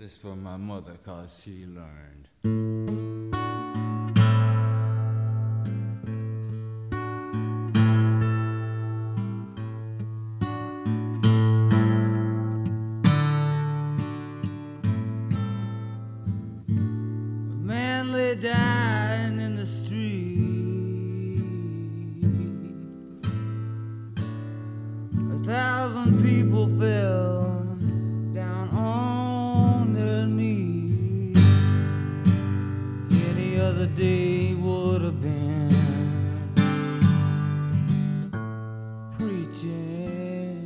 This for my mother, cause she learned. A man lay dying in the street. 1,000 people fell down on their knees. Any other day would have been preaching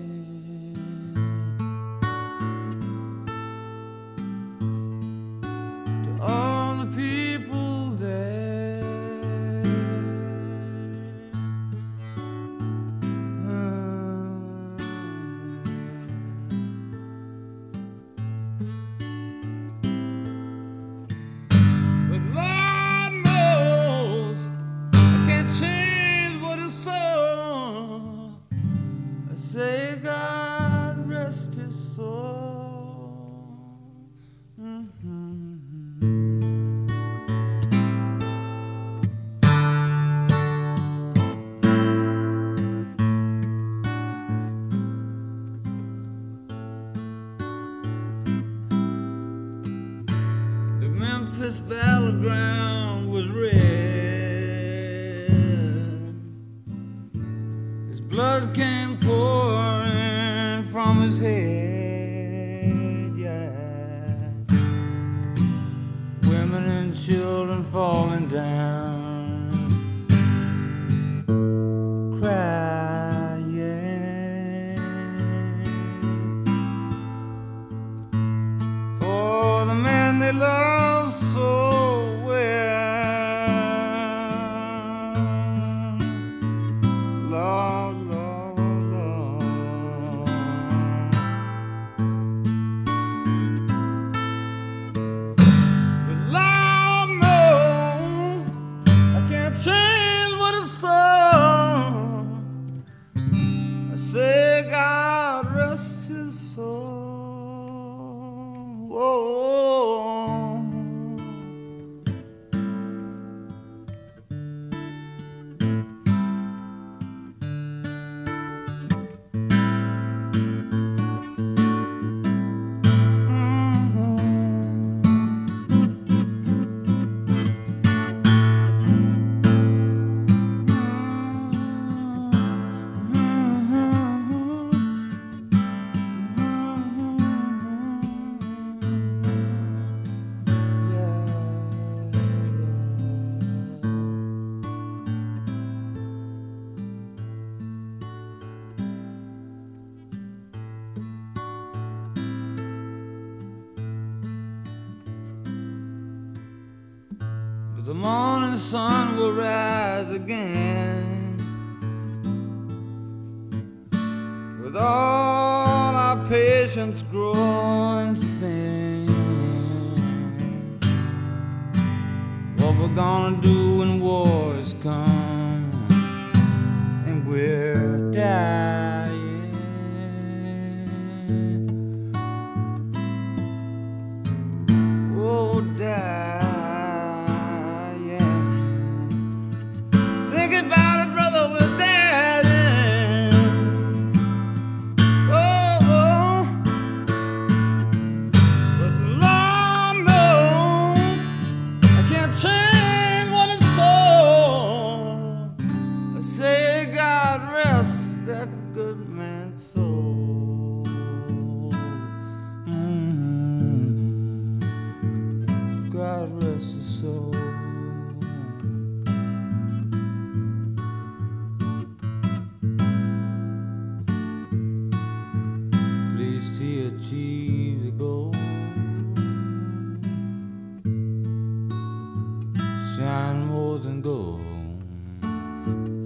to all the people there. But Lord knows I can't change what is so. I say God rest his soul. The Memphis battleground was red. His blood came pouring from his head, yeah. Women and children falling down, crying. For the man they love so well. Lord, Lord, Lord. But Lord knows I can't change what it's so. I say God rest his soul. Whoa. But the morning sun will rise again with all our patience growing thin. What we're gonna do when wars come and we're dying. Oh, dying. Think about it, brother, we're dying. Oh, oh. But Lord knows I can't change what it's for. I say God rest that good man's soul. God rest his soul. At least he achieved the goal. Shine more than gold.